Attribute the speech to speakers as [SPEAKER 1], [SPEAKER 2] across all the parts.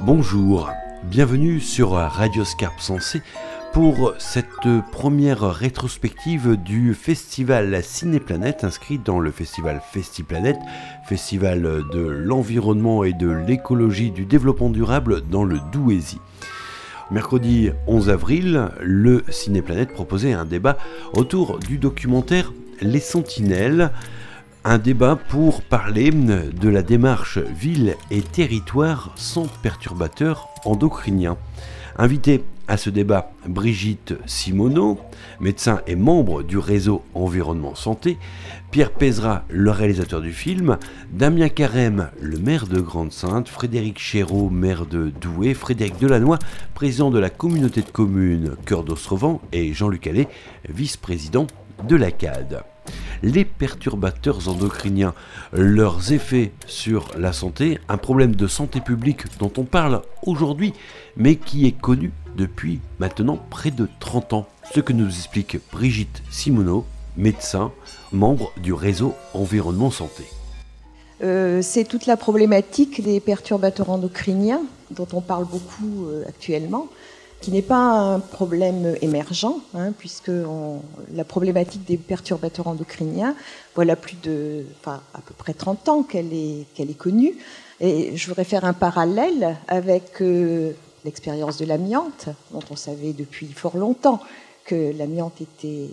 [SPEAKER 1] Bonjour, bienvenue sur Radioscarpe Sensée pour cette première rétrospective du festival Cinéplanète inscrit dans le festival Festiplanète, festival de l'environnement et de l'écologie du développement durable dans le Douaisis. Mercredi 11 avril, le Cinéplanète proposait un débat autour du documentaire Les Sentinelles, un débat pour parler de la démarche ville et territoire sans perturbateurs endocriniens. Invité à ce débat, Brigitte Simoneau, médecin et membre du réseau Environnement Santé, Pierre Pézra, le réalisateur du film, Damien Carême, le maire de Grande-Synthe, Frédéric Chéreau, maire de Douai, Frédéric Delannoy, président de la communauté de communes Cœur d'Ostrovent et Jean-Luc Allais, vice-président de la CAD. Les perturbateurs endocriniens, leurs effets sur la santé, un problème de santé publique dont on parle aujourd'hui, mais qui est connu depuis maintenant près de 30 ans. Ce que nous explique Brigitte Simoneau, médecin, membre du réseau Environnement Santé.
[SPEAKER 2] C'est toute la problématique des perturbateurs endocriniens, dont on parle beaucoup actuellement, qui n'est pas un problème émergent, puisque la problématique des perturbateurs endocriniens, voilà à peu près 30 ans qu'elle est connue. Et je voudrais faire un parallèle avec l'expérience de l'amiante, dont on savait depuis fort longtemps que l'amiante était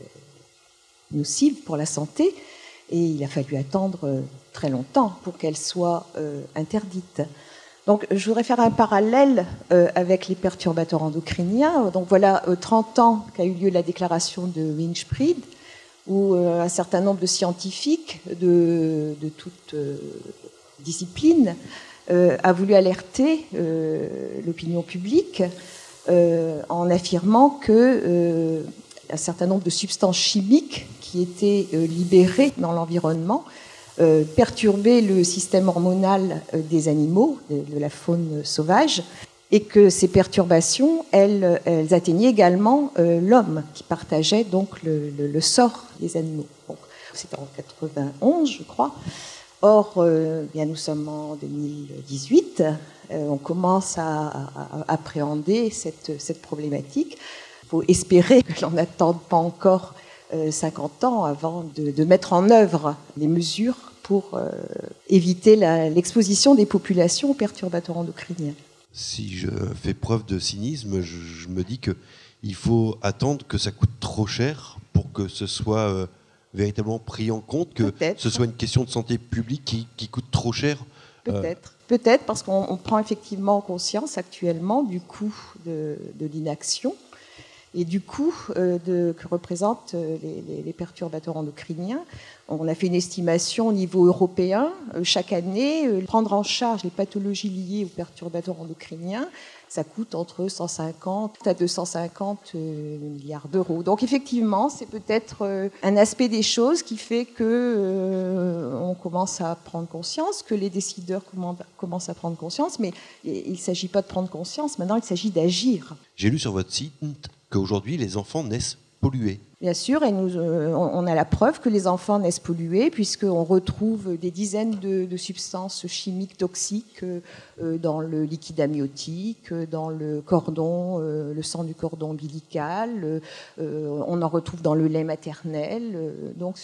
[SPEAKER 2] nocive pour la santé, et il a fallu attendre très longtemps pour qu'elle soit interdite. Donc, je voudrais faire un parallèle avec les perturbateurs endocriniens. Donc, voilà 30 ans qu'a eu lieu la déclaration de Winshpried, où un certain nombre de scientifiques de toutes disciplines a voulu alerter l'opinion publique en affirmant que un certain nombre de substances chimiques qui étaient libérées dans l'environnement perturber le système hormonal des animaux, de la faune sauvage, et que ces perturbations, elles atteignaient également l'homme, qui partageait donc le sort des animaux. Donc, c'était en 91, je crois. Or, bien, nous sommes en 2018, on commence à appréhender cette problématique. Il faut espérer que l'on n'attende pas encore 50 ans avant de mettre en œuvre les mesures pour éviter l'exposition des populations aux perturbateurs endocriniens.
[SPEAKER 1] Si je fais preuve de cynisme, je me dis qu'il faut attendre que ça coûte trop cher pour que ce soit véritablement pris en compte, que ce soit une question de santé publique qui coûte trop cher.
[SPEAKER 2] Peut-être parce qu'on prend effectivement conscience actuellement du coût de l'inaction et du coût que représentent les perturbateurs endocriniens. On a fait une estimation au niveau européen. Chaque année, prendre en charge les pathologies liées aux perturbateurs endocriniens, ça coûte entre 150 à 250 milliards d'euros. Donc effectivement, c'est peut-être un aspect des choses qui fait qu'on commence à prendre conscience, que les décideurs commencent à prendre conscience, mais il ne s'agit pas de prendre conscience, maintenant il s'agit d'agir.
[SPEAKER 1] J'ai lu sur votre site qu'aujourd'hui les enfants naissent pollués.
[SPEAKER 2] Bien sûr, et on a la preuve que les enfants naissent pollués, puisqu'on retrouve des dizaines de substances chimiques toxiques dans le liquide amniotique, dans le cordon, le sang du cordon ombilical, on en retrouve dans le lait maternel. Donc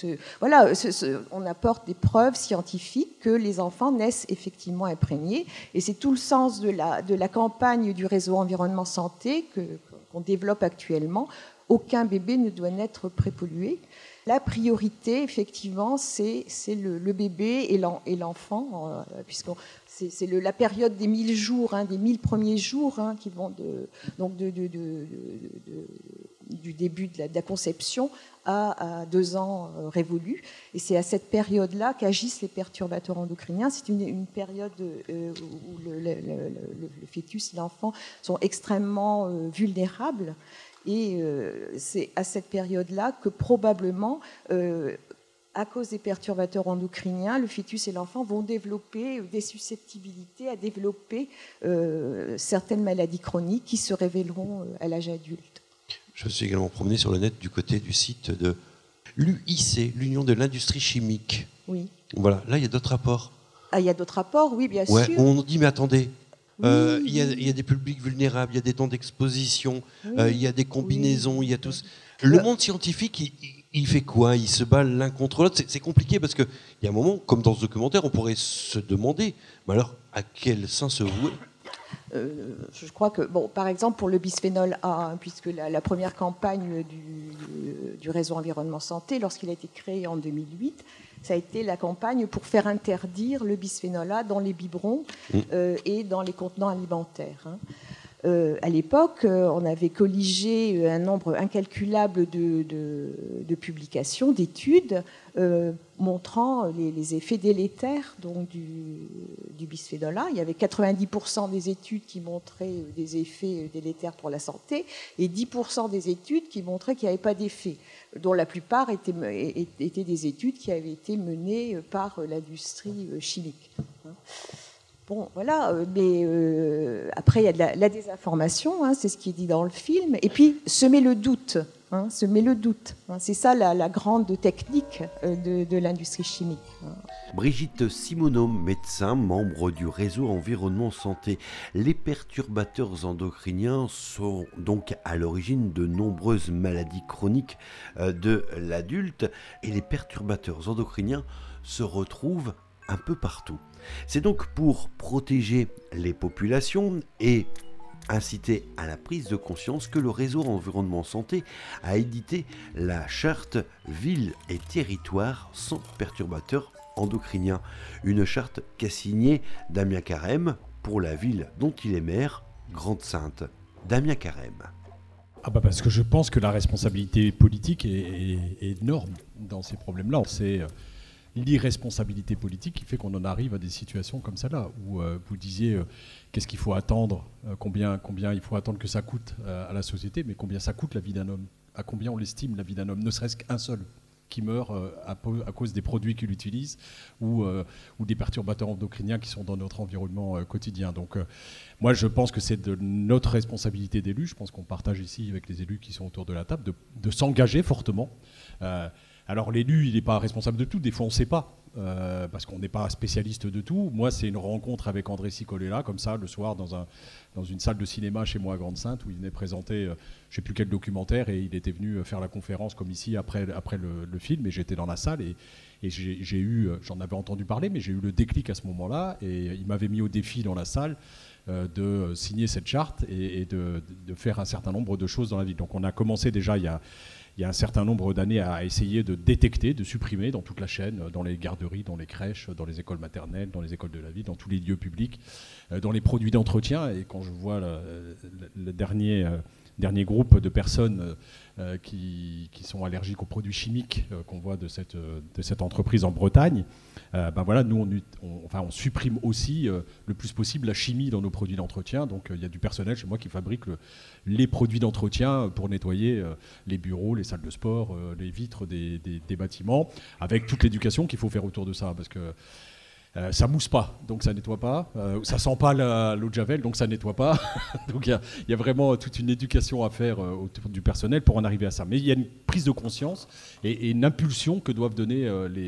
[SPEAKER 2] on apporte des preuves scientifiques que les enfants naissent effectivement imprégnés, et c'est tout le sens de la campagne du réseau Environnement Santé qu'on développe actuellement. Aucun bébé ne doit naître prépollué. La priorité, effectivement, c'est le bébé et l'enfant, puisque c'est la période des 1000 jours, des 1000 premiers jours, qui vont du début de la conception à 2 ans révolus. Et c'est à cette période-là qu'agissent les perturbateurs endocriniens. C'est une période où le fœtus et l'enfant sont extrêmement vulnérables. Et c'est à cette période-là que probablement, à cause des perturbateurs endocriniens, le fœtus et l'enfant vont développer des susceptibilités à développer certaines maladies chroniques qui se révéleront à l'âge adulte.
[SPEAKER 1] Je me suis également promené sur le net du côté du site de l'UIC, l'Union de l'industrie chimique.
[SPEAKER 2] Oui.
[SPEAKER 1] Voilà, là il y a d'autres rapports.
[SPEAKER 2] Ah, il y a d'autres rapports, oui, bien sûr.
[SPEAKER 1] On nous dit, mais attendez, Il y a des publics vulnérables, il y a des temps d'exposition, il y a des combinaisons, il y a tout. Le monde scientifique, il fait quoi? Il se bat l'un contre l'autre. C'est compliqué parce qu'il y a un moment, comme dans ce documentaire, on pourrait se demander, mais alors, à quel sein se vouer?
[SPEAKER 2] Je crois que, par exemple, pour le bisphénol A, puisque la première campagne du réseau Environnement Santé, lorsqu'il a été créé en 2008, ça a été la campagne pour faire interdire le bisphénol A dans les biberons et dans les contenants alimentaires. À l'époque, on avait colligé un nombre incalculable de publications, d'études montrant les effets délétères donc, du bisphénol A. Il y avait 90% des études qui montraient des effets délétères pour la santé et 10% des études qui montraient qu'il n'y avait pas d'effet, dont la plupart étaient des études qui avaient été menées par l'industrie chimique. Bon, voilà, mais après, il y a de la désinformation, c'est ce qui est dit dans le film. Et puis, semer le doute. Semer le doute. C'est ça la grande technique de l'industrie chimique.
[SPEAKER 1] Brigitte Simoneau, médecin, membre du réseau Environnement Santé. Les perturbateurs endocriniens sont donc à l'origine de nombreuses maladies chroniques de l'adulte. Et les perturbateurs endocriniens se retrouvent un peu partout. C'est donc pour protéger les populations et inciter à la prise de conscience que le réseau Environnement Santé a édité la charte Villes et territoires sans perturbateurs endocriniens. Une charte qu'a signée Damien Carême pour la ville dont il est maire, Grande-Synthe. Damien Carême.
[SPEAKER 3] Parce que je pense que la responsabilité politique est énorme dans ces problèmes-là. C'est l'irresponsabilité politique qui fait qu'on en arrive à des situations comme celle-là, où vous disiez qu'est-ce qu'il faut attendre, combien il faut attendre que ça coûte à la société, mais combien ça coûte la vie d'un homme, à combien on l'estime la vie d'un homme, ne serait-ce qu'un seul qui meurt à cause des produits qu'il utilise ou des perturbateurs endocriniens qui sont dans notre environnement quotidien. Donc moi je pense que c'est de notre responsabilité d'élus, je pense qu'on partage ici avec les élus qui sont autour de la table, de s'engager fortement. Alors l'élu, il n'est pas responsable de tout, des fois on ne sait pas, parce qu'on n'est pas spécialiste de tout. Moi, c'est une rencontre avec André Cicolella, comme ça, le soir, dans une salle de cinéma chez moi à Grande-Synthe, où il venait présenter, je ne sais plus quel documentaire, et il était venu faire la conférence comme ici après le film, et j'étais dans la salle, et j'ai eu, j'en avais entendu parler, mais j'ai eu le déclic à ce moment-là, et il m'avait mis au défi dans la salle de signer cette charte et de faire un certain nombre de choses dans la ville. Donc on a commencé déjà il y a un certain nombre d'années à essayer de détecter, de supprimer dans toute la chaîne, dans les garderies, dans les crèches, dans les écoles maternelles, dans les écoles de la ville, dans tous les lieux publics, dans les produits d'entretien. Et quand je vois le dernier groupe de personnes qui sont allergiques aux produits chimiques qu'on voit de cette entreprise en Bretagne, voilà, nous on supprime aussi le plus possible la chimie dans nos produits d'entretien. Donc il y a du personnel chez moi qui fabrique les produits d'entretien pour nettoyer les bureaux, les salles de sport, les vitres des bâtiments, avec toute l'éducation qu'il faut faire autour de ça, parce que ça mousse pas, donc ça nettoie pas. Ça sent pas l'eau de javel, donc ça nettoie pas. Donc il y a vraiment toute une éducation à faire autour du personnel pour en arriver à ça. Mais il y a une prise de conscience et une impulsion que doivent donner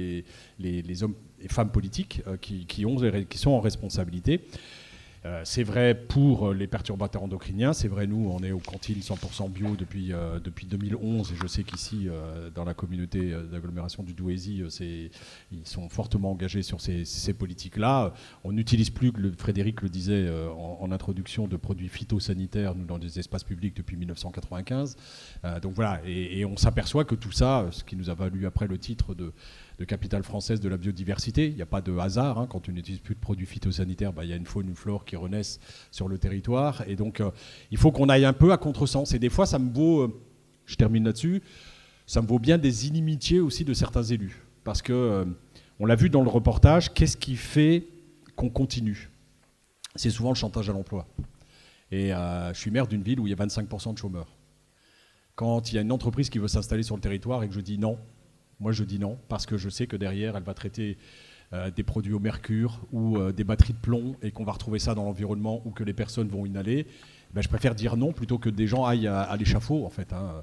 [SPEAKER 3] les hommes et femmes politiques qui sont en responsabilité. C'est vrai pour les perturbateurs endocriniens, c'est vrai, nous on est au cantine 100% bio depuis 2011, et je sais qu'ici dans la communauté d'agglomération du Douaisis ils sont fortement engagés sur ces politiques-là. On n'utilise plus, Frédéric le disait en introduction, de produits phytosanitaires nous, dans des espaces publics depuis 1995. Donc voilà, et on s'aperçoit que tout ça, ce qui nous a valu après le titre de capitale française de la biodiversité. Il n'y a pas de hasard. Quand on n'utilise plus de produits phytosanitaires, il y a une faune, une flore qui renaissent sur le territoire. Et donc, il faut qu'on aille un peu à contresens. Et des fois, ça me vaut, je termine là-dessus, ça me vaut bien des inimitiés aussi de certains élus. Parce que, on l'a vu dans le reportage, qu'est-ce qui fait qu'on continue ? C'est souvent le chantage à l'emploi. Et je suis maire d'une ville où il y a 25% de chômeurs. Quand il y a une entreprise qui veut s'installer sur le territoire et que je dis non, moi, je dis non, parce que je sais que derrière, elle va traiter des produits au mercure ou des batteries de plomb et qu'on va retrouver ça dans l'environnement ou que les personnes vont inhaler. Je préfère dire non plutôt que des gens aillent à l'échafaud, en fait.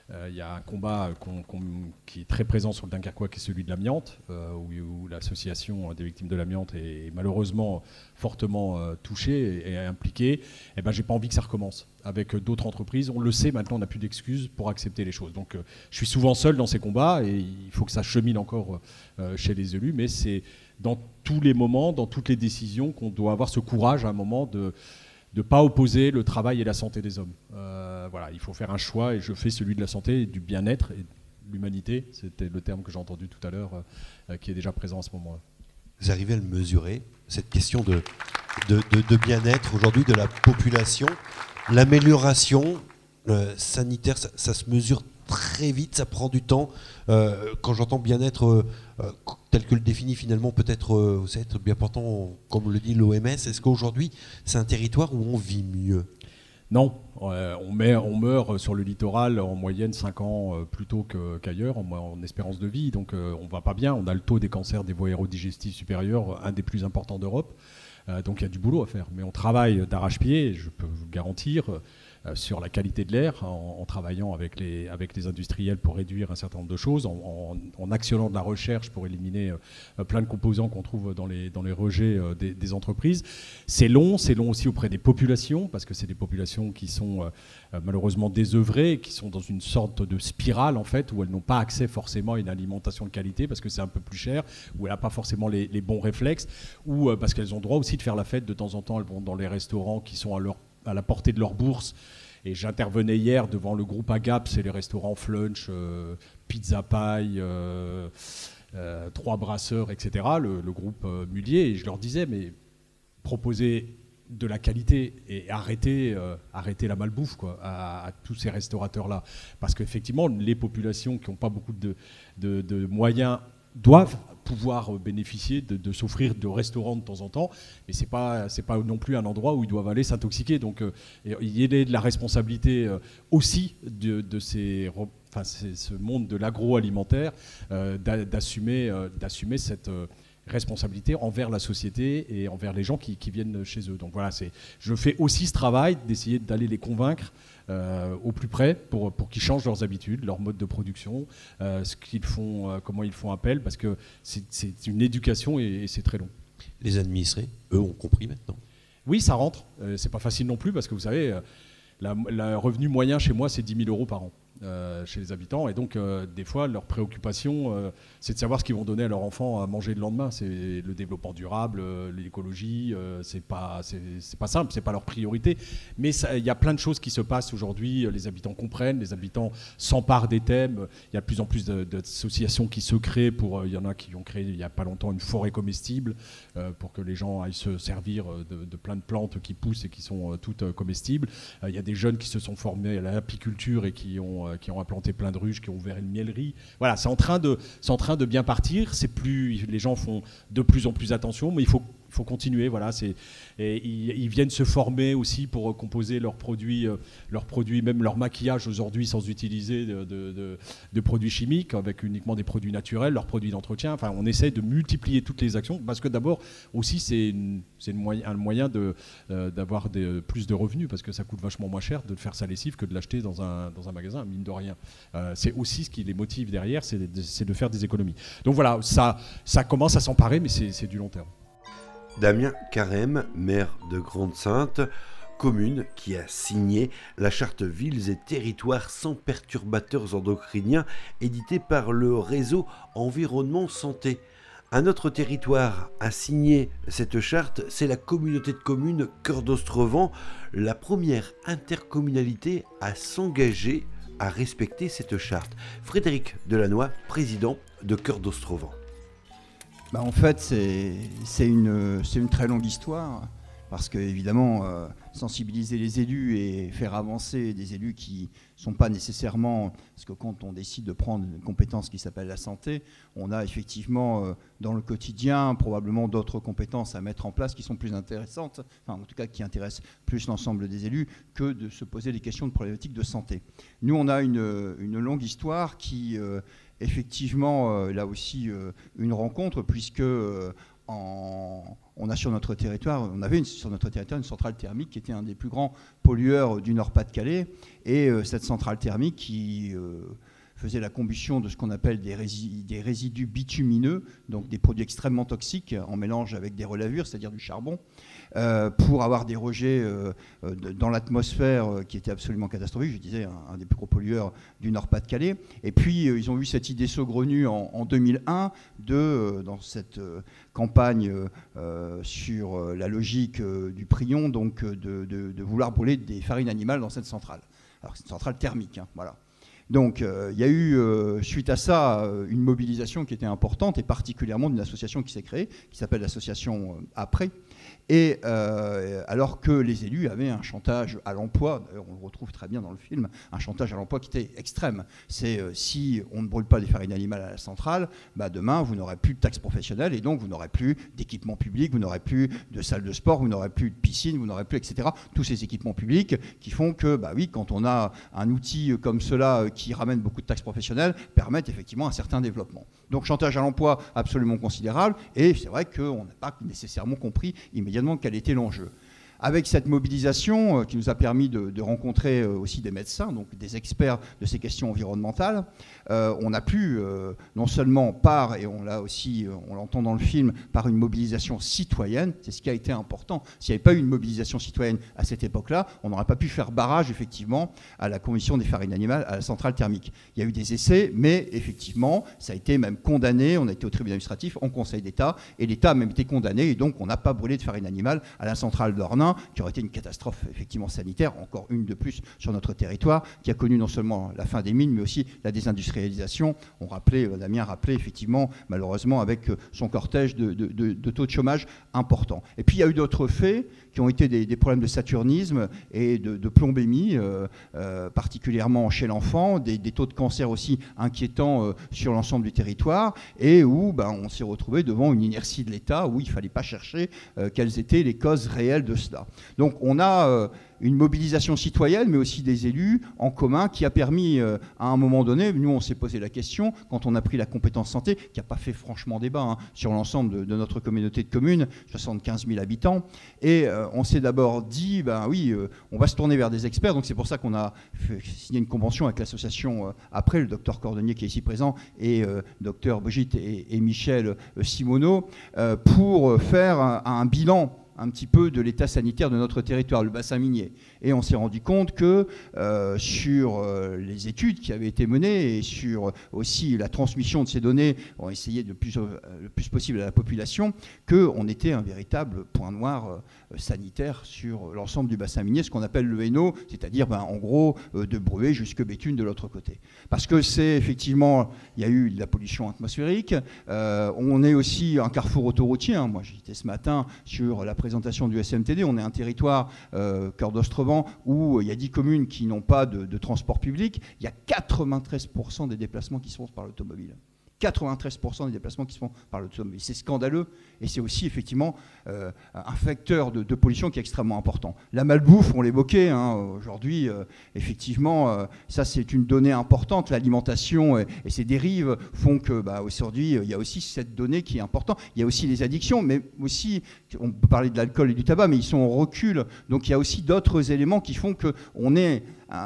[SPEAKER 3] Il y a un combat qui est très présent sur le Dunkerquois, qui est celui de l'amiante, où l'association des victimes de l'amiante est malheureusement fortement touchée et impliquée. Eh ben, j'ai pas envie que ça recommence avec d'autres entreprises. On le sait, maintenant on n'a plus d'excuses pour accepter les choses. Donc je suis souvent seul dans ces combats et il faut que ça chemine encore chez les élus, mais c'est dans tous les moments, dans toutes les décisions qu'on doit avoir ce courage à un moment de ne pas opposer le travail et la santé des hommes. Voilà, il faut faire un choix et je fais celui de la santé et du bien-être et de l'humanité. C'était le terme que j'ai entendu tout à l'heure qui est déjà présent à ce moment-là.
[SPEAKER 1] Vous arrivez à le mesurer, cette question de bien-être aujourd'hui de la population. L'amélioration sanitaire, ça se mesure très vite, ça prend du temps. Quand j'entends bien-être tel que le définit finalement peut-être, vous savez, bien portant, comme le dit l'OMS, est-ce qu'aujourd'hui c'est un territoire où on vit mieux ?
[SPEAKER 3] Non, on meurt sur le littoral en moyenne 5 ans plus tôt qu'ailleurs en espérance de vie, donc on va pas bien. On a le taux des cancers des voies aérodigestives supérieures, un des plus importants d'Europe. Donc il y a du boulot à faire, mais on travaille d'arrache-pied, je peux vous le garantir, sur la qualité de l'air, en travaillant avec les industriels pour réduire un certain nombre de choses, en actionnant de la recherche pour éliminer plein de composants qu'on trouve dans les rejets des entreprises. C'est long aussi auprès des populations, parce que c'est des populations qui sont malheureusement désœuvrées, qui sont dans une sorte de spirale en fait, où elles n'ont pas accès forcément à une alimentation de qualité, parce que c'est un peu plus cher, où elles n'ont pas forcément les bons réflexes, ou parce qu'elles ont droit aussi de faire la fête de temps en temps. Elles vont dans les restaurants qui sont à la portée de leur bourse. Et j'intervenais hier devant le groupe Agap, c'est les restaurants Flunch, Pizza Pie, Trois Brasseurs, etc., le groupe Mullier. Et je leur disais, mais proposez de la qualité et arrêtez la malbouffe quoi, à tous ces restaurateurs-là. Parce qu'effectivement, les populations qui n'ont pas beaucoup de moyens doivent pouvoir bénéficier de s'offrir de restaurants de temps en temps, mais c'est pas non plus un endroit où ils doivent aller s'intoxiquer. Donc il y a de la responsabilité aussi de ce monde de l'agroalimentaire d'assumer cette responsabilité envers la société et envers les gens qui viennent chez eux. Donc voilà, je fais aussi ce travail d'essayer d'aller les convaincre au plus près pour qu'ils changent leurs habitudes, leur mode de production, ce qu'ils font, comment ils font appel, parce que c'est une éducation et c'est très long.
[SPEAKER 1] Les administrés, eux, ont compris maintenant.
[SPEAKER 3] Oui, ça rentre. C'est pas facile non plus parce que vous savez, le revenu moyen chez moi, c'est 10 000 euros par an. Chez les habitants, et donc des fois leur préoccupation c'est de savoir ce qu'ils vont donner à leurs enfants à manger le lendemain. C'est le développement durable, l'écologie, c'est pas simple, c'est pas leur priorité, mais il y a plein de choses qui se passent aujourd'hui. Les habitants comprennent, les habitants s'emparent des thèmes. Il y a de plus en plus d'associations qui se créent il y en a qui ont créé il y a pas longtemps une forêt comestible pour que les gens aillent se servir de plein de plantes qui poussent et qui sont toutes comestibles. Il y a des jeunes qui se sont formés à l'apiculture et qui ont implanté plein de ruches, qui ont ouvert une miellerie. Voilà, c'est en train de bien partir. Les gens font de plus en plus attention, mais il faut continuer. Voilà, ils viennent se former aussi pour composer leurs produits, même leur maquillage aujourd'hui sans utiliser de produits chimiques, avec uniquement des produits naturels, leurs produits d'entretien. Enfin, on essaie de multiplier toutes les actions parce que d'abord aussi c'est un moyen d'avoir plus de revenus, parce que ça coûte vachement moins cher de faire sa lessive que de l'acheter dans un magasin, mine de rien. C'est aussi ce qui les motive derrière, c'est de faire des économies. Donc voilà, ça commence à s'emparer, mais c'est du long terme.
[SPEAKER 1] Damien Carême, maire de Grande-Synthe, commune qui a signé la charte Villes et territoires sans perturbateurs endocriniens éditée par le réseau Environnement Santé. Un autre territoire a signé cette charte, c'est la communauté de communes Cœur d'Ostrevent, la première intercommunalité à s'engager à respecter cette charte. Frédéric Delannoy, président de Cœur d'Ostrevent.
[SPEAKER 4] En fait, c'est une très longue histoire, parce que évidemment, sensibiliser les élus et faire avancer des élus qui ne sont pas nécessairement... Parce que quand on décide de prendre une compétence qui s'appelle la santé, on a effectivement dans le quotidien probablement d'autres compétences à mettre en place qui sont plus intéressantes, enfin en tout cas qui intéressent plus l'ensemble des élus, que de se poser des questions de problématiques de santé. Nous, on a une longue histoire qui... effectivement, là aussi, une rencontre, puisque on a sur notre territoire, sur notre territoire une centrale thermique qui était un des plus grands pollueurs du Nord-Pas-de-Calais, et cette centrale thermique qui faisait la combustion de ce qu'on appelle des résidus bitumineux, donc des produits extrêmement toxiques en mélange avec des relavures, c'est-à-dire du charbon, pour avoir des rejets dans l'atmosphère qui étaient absolument catastrophiques. Je disais, un des plus gros pollueurs du Nord-Pas-de-Calais. Et puis, ils ont eu cette idée saugrenue en 2001 dans cette campagne sur la logique du prion, donc de vouloir brûler des farines animales dans cette centrale. Alors, c'est une centrale thermique, hein, voilà. Donc il y a eu, suite à ça, une mobilisation qui était importante, et particulièrement d'une association qui s'est créée, qui s'appelle l'association Après. Et alors que les élus avaient un chantage à l'emploi, d'ailleurs on le retrouve très bien dans le film, un chantage à l'emploi qui était extrême. C'est si on ne brûle pas des farines animales à la centrale, demain vous n'aurez plus de taxes professionnelles, et donc vous n'aurez plus d'équipements publics, vous n'aurez plus de salles de sport, vous n'aurez plus de piscine, vous n'aurez plus, etc. Tous ces équipements publics qui font que, oui, quand on a un outil comme cela qui ramène beaucoup de taxes professionnelles, permettent effectivement un certain développement. Donc chantage à l'emploi absolument considérable, et c'est vrai qu'on n'a pas nécessairement compris immédiatement quel était l'enjeu. Avec cette mobilisation qui nous a permis de rencontrer aussi des médecins, donc des experts de ces questions environnementales, on a pu, non seulement et on l'a aussi, on l'entend dans le film, par une mobilisation citoyenne, c'est ce qui a été important. S'il n'y avait pas eu une mobilisation citoyenne à cette époque-là, on n'aurait pas pu faire barrage, effectivement, à la combustion des farines animales à la centrale thermique. Il y a eu des essais, mais effectivement, ça a été même condamné, on a été au tribunal administratif, en Conseil d'État, et l'État a même été condamné, et donc on n'a pas brûlé de farine animale à la centrale d'Ornain, qui aurait été une catastrophe effectivement sanitaire, encore une de plus sur notre territoire, qui a connu non seulement la fin des mines, mais aussi la désindustrialisation. Damien rappelait effectivement, malheureusement, avec son cortège de taux de chômage importants. Et puis il y a eu d'autres faits qui ont été des problèmes de saturnisme et de plombémie, particulièrement chez l'enfant, des taux de cancer aussi inquiétants sur l'ensemble du territoire, et où on s'est retrouvé devant une inertie de l'État, où il ne fallait pas chercher quelles étaient les causes réelles de cela. Donc on a une mobilisation citoyenne, mais aussi des élus en commun, qui a permis, à un moment donné, nous on s'est posé la question, quand on a pris la compétence santé, qui n'a pas fait franchement débat sur l'ensemble de notre communauté de communes, 75 000 habitants, et on s'est d'abord dit, on va se tourner vers des experts, donc c'est pour ça qu'on a signé une convention avec l'association Après, le docteur Cordonnier qui est ici présent, et docteur Brigitte et Michel Simoneau, pour faire un bilan un petit peu de l'état sanitaire de notre territoire, le bassin minier. Et on s'est rendu compte que sur les études qui avaient été menées et sur aussi la transmission de ces données, on essayait le plus possible à la population, qu'on était un véritable point noir sanitaire sur l'ensemble du bassin minier, ce qu'on appelle le Hainaut, c'est-à-dire en gros de Bruay jusque Béthune de l'autre côté. Parce que c'est effectivement, il y a eu de la pollution atmosphérique, on est aussi un carrefour autoroutier, moi j'étais ce matin sur la présentation du SMTD, on est un territoire, Cœur d'Ostrevent, où il y a 10 communes qui n'ont pas de transport public, il y a 93% des déplacements qui se font par l'automobile. 93% des déplacements qui se font par l'automobile. C'est scandaleux, et c'est aussi effectivement un facteur de pollution qui est extrêmement important. La malbouffe, on l'évoquait aujourd'hui, effectivement, ça c'est une donnée importante. L'alimentation et ses dérives font que aujourd'hui, il y a aussi cette donnée qui est importante. Il y a aussi les addictions, mais aussi, on peut parler de l'alcool et du tabac, mais ils sont en recul. Donc il y a aussi d'autres éléments qui font qu'on est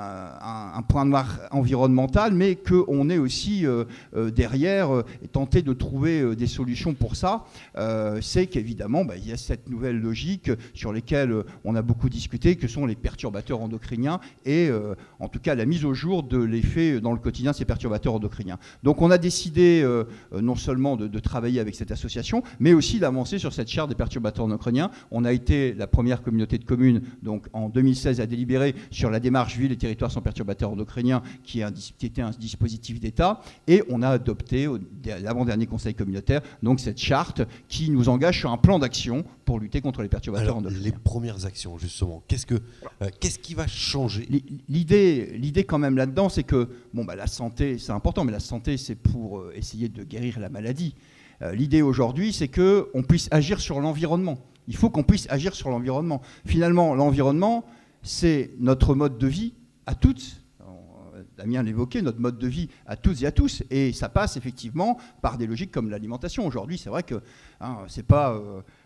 [SPEAKER 4] un point noir environnemental, mais qu'on est aussi derrière et tenter de trouver des solutions pour ça. C'est qu'évidemment, il y a cette nouvelle logique sur laquelle on a beaucoup discuté, que sont les perturbateurs endocriniens, et en tout cas la mise au jour de l'effet dans le quotidien de ces perturbateurs endocriniens. Donc on a décidé non seulement de travailler avec cette association, mais aussi d'avancer sur cette charte des perturbateurs endocriniens. On a été la première communauté de communes, donc en 2016, à délibérer sur la démarche Villes et territoires sans perturbateurs endocriniens, qui était un dispositif d'État, et on a adopté l'avant-dernier conseil communautaire donc cette charte qui nous engage sur un plan d'action pour lutter contre les perturbateurs endocriniens.
[SPEAKER 1] Les premières actions, justement, qu'est-ce qui va changer ?
[SPEAKER 4] L'idée quand même là-dedans, c'est que la santé, c'est important, mais la santé, c'est pour essayer de guérir la maladie. L'idée aujourd'hui, c'est qu'on puisse agir sur l'environnement. Il faut qu'on puisse agir sur l'environnement. Finalement, l'environnement, c'est notre mode de vie à toutes, Damien l'évoquait, notre mode de vie à toutes et à tous. Et ça passe effectivement par des logiques comme l'alimentation. Aujourd'hui, c'est vrai que c'est pas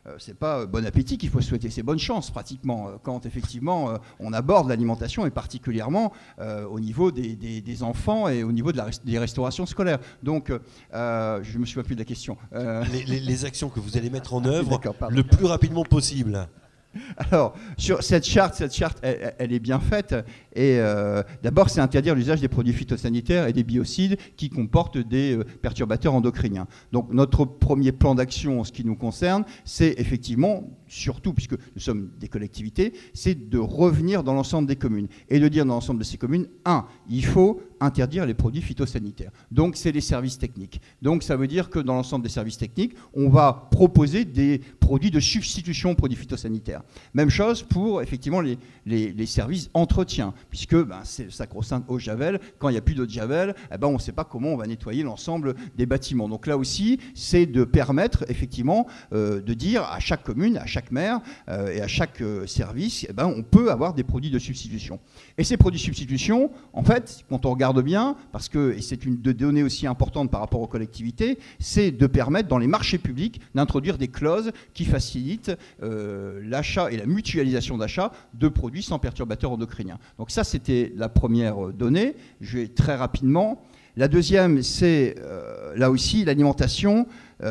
[SPEAKER 4] bon appétit qu'il faut souhaiter, c'est bonne chance pratiquement quand effectivement on aborde l'alimentation et particulièrement au niveau des enfants et au niveau des restaurations scolaires. Donc, je me souviens plus de la question.
[SPEAKER 5] Les actions que vous allez mettre en œuvre le plus rapidement possible.
[SPEAKER 4] Alors, sur cette charte, elle est bien faite. Et d'abord, c'est interdire l'usage des produits phytosanitaires et des biocides qui comportent des perturbateurs endocriniens. Donc, notre premier plan d'action en ce qui nous concerne, c'est effectivement, surtout puisque nous sommes des collectivités, c'est de revenir dans l'ensemble des communes et de dire dans l'ensemble de ces communes, il faut interdire les produits phytosanitaires. Donc, c'est les services techniques. Donc, ça veut dire que dans l'ensemble des services techniques, on va proposer des produits de substitution aux produits phytosanitaires. Même chose pour, effectivement, les services entretien, puisque c'est sacro-saint eau de Javel. Quand il n'y a plus d'eau de Javel, on ne sait pas comment on va nettoyer l'ensemble des bâtiments. Donc là aussi, c'est de permettre, effectivement, de dire à chaque commune, à chaque maire et à chaque service, on peut avoir des produits de substitution. Et ces produits de substitution, en fait, quand on regarde bien, parce que, et c'est une donnée aussi importante par rapport aux collectivités, c'est de permettre dans les marchés publics d'introduire des clauses qui facilitent l'achat et la mutualisation d'achat de produits sans perturbateurs endocriniens. Donc ça, c'était la première donnée. Je vais très rapidement. La deuxième, c'est là aussi l'alimentation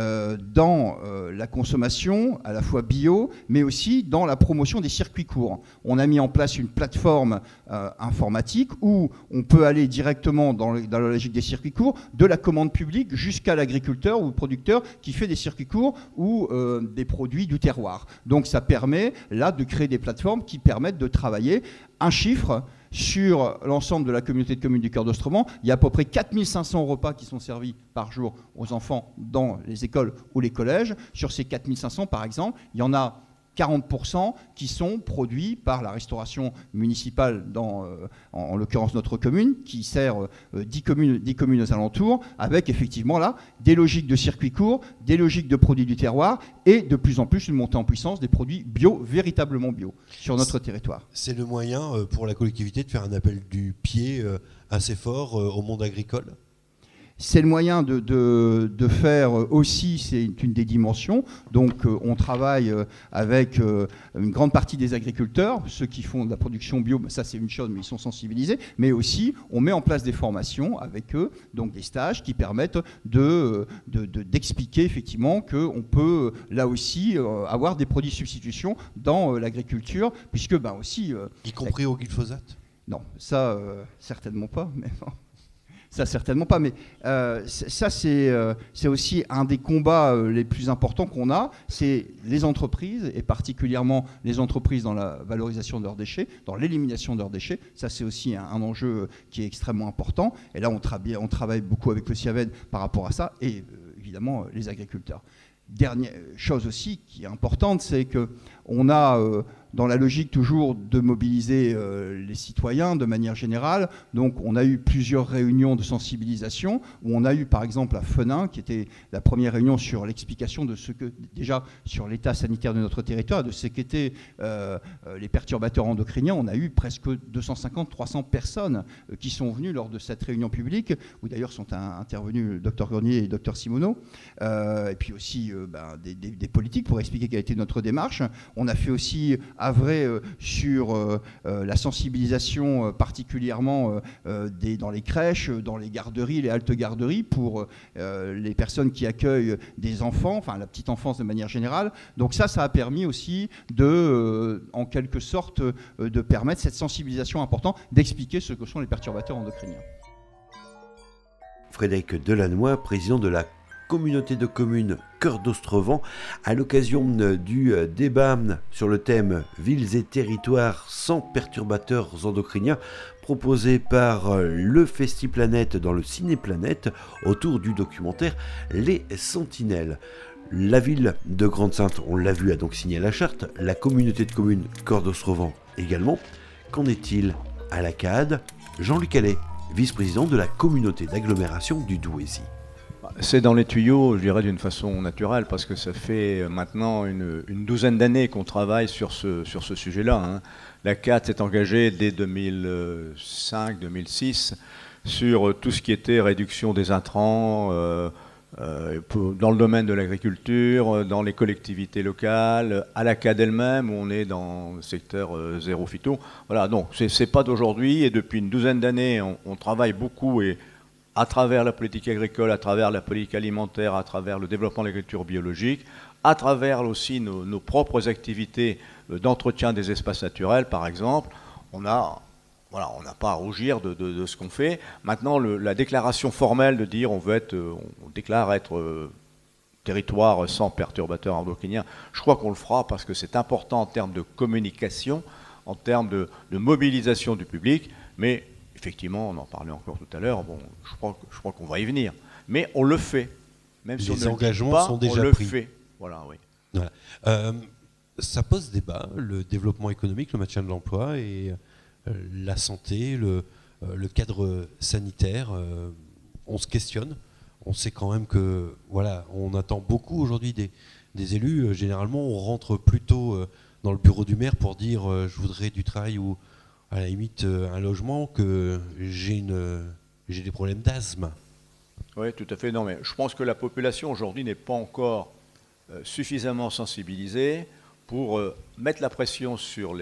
[SPEAKER 4] dans la consommation, à la fois bio, mais aussi dans la promotion des circuits courts. On a mis en place une plateforme informatique où on peut aller directement dans la logique des circuits courts, de la commande publique jusqu'à l'agriculteur ou le producteur qui fait des circuits courts ou des produits du terroir. Donc ça permet là de créer des plateformes qui permettent de travailler. Un chiffre, sur l'ensemble de la communauté de communes du Cœur d'Ostrevent, il y a à peu près 4500 repas qui sont servis par jour aux enfants dans les écoles ou les collèges. Sur ces 4500, par exemple, il y en a 40% qui sont produits par la restauration municipale en l'occurrence notre commune, qui sert 10 communes aux alentours, avec effectivement là des logiques de circuits courts, des logiques de produits du terroir et de plus en plus une montée en puissance des produits bio, véritablement bio, sur notre territoire.
[SPEAKER 5] C'est le moyen pour la collectivité de faire un appel du pied assez fort au monde agricole ?
[SPEAKER 4] C'est le moyen de faire aussi, c'est une des dimensions. Donc on travaille avec une grande partie des agriculteurs, ceux qui font de la production bio, ça c'est une chose, mais ils sont sensibilisés. Mais aussi, on met en place des formations avec eux, donc des stages qui permettent d'expliquer effectivement qu'on peut là aussi avoir des produits de substitution dans l'agriculture, puisque aussi...
[SPEAKER 5] y compris au glyphosate ?
[SPEAKER 4] Non, ça certainement pas, mais bon. Ça, certainement pas, mais ça, c'est aussi un des combats les plus importants qu'on a, c'est les entreprises, et particulièrement les entreprises dans la valorisation de leurs déchets, dans l'élimination de leurs déchets. Ça, c'est aussi un enjeu qui est extrêmement important. Et là, on travaille beaucoup avec le CIAVED par rapport à ça, et évidemment, les agriculteurs. Dernière chose aussi qui est importante, c'est qu'on a... dans la logique toujours de mobiliser les citoyens de manière générale. Donc on a eu plusieurs réunions de sensibilisation, où on a eu par exemple à Fenin, qui était la première réunion sur l'explication de ce que, déjà sur l'état sanitaire de notre territoire, de ce qu'étaient les perturbateurs endocriniens. On a eu presque 250-300 personnes qui sont venues lors de cette réunion publique, où d'ailleurs sont intervenus le Dr Grenier et le Dr Simoneau, et puis aussi des politiques pour expliquer quelle était notre démarche. On a fait aussi œuvrer sur la sensibilisation particulièrement dans les crèches, dans les garderies, les haltes garderies pour les personnes qui accueillent des enfants, enfin la petite enfance de manière générale. Donc ça a permis aussi en quelque sorte, de permettre cette sensibilisation importante, d'expliquer ce que sont les perturbateurs endocriniens.
[SPEAKER 1] Frédéric Delannoy, président de la communauté de communes Cœur d'Ostrevent, à l'occasion du débat sur le thème Villes et territoires sans perturbateurs endocriniens proposé par le FestiPlanète dans le Ciné-Planète autour du documentaire Les Sentinelles. La ville de Grande-Synthe, on l'a vu, a donc signé la charte, la communauté de communes Cœur d'Ostrevent également. Qu'en est-il à la CAD ? Jean-Luc Allais, vice-président de la communauté d'agglomération du Douaisis.
[SPEAKER 6] C'est dans les tuyaux, je dirais, d'une façon naturelle, parce que ça fait maintenant une douzaine d'années qu'on travaille sur ce sujet-là. La CAD s'est engagée dès 2005-2006 sur tout ce qui était réduction des intrants, dans le domaine de l'agriculture, dans les collectivités locales, à la CAD elle-même, où on est dans le secteur zéro phyto. Voilà, donc c'est pas d'aujourd'hui, et depuis une douzaine d'années, on travaille beaucoup, et à travers la politique agricole, à travers la politique alimentaire, à travers le développement de l'agriculture biologique, à travers aussi nos propres activités d'entretien des espaces naturels, par exemple. On n'a pas à rougir de ce qu'on fait. Maintenant, la déclaration formelle de dire on déclare être territoire sans perturbateurs endocriniens, je crois qu'on le fera parce que c'est important en termes de communication, en termes de mobilisation du public, mais effectivement, on en parlait encore tout à l'heure, je crois qu'on va y venir. Mais on le fait. Même si
[SPEAKER 5] les
[SPEAKER 6] on
[SPEAKER 5] engagements
[SPEAKER 6] ne le dit pas,
[SPEAKER 5] sont déjà
[SPEAKER 6] on le
[SPEAKER 5] pris.
[SPEAKER 6] fait. Voilà, oui.
[SPEAKER 5] Voilà. Ça pose débat, le développement économique, le maintien de l'emploi et la santé, le cadre sanitaire. On se questionne. On sait quand même que on attend beaucoup aujourd'hui des élus. Généralement, on rentre plutôt dans le bureau du maire pour dire je voudrais du travail ou à la limite un logement, que j'ai des problèmes d'asthme.
[SPEAKER 6] Oui, tout à fait. Non, mais je pense que la population aujourd'hui n'est pas encore suffisamment sensibilisée pour mettre la pression sur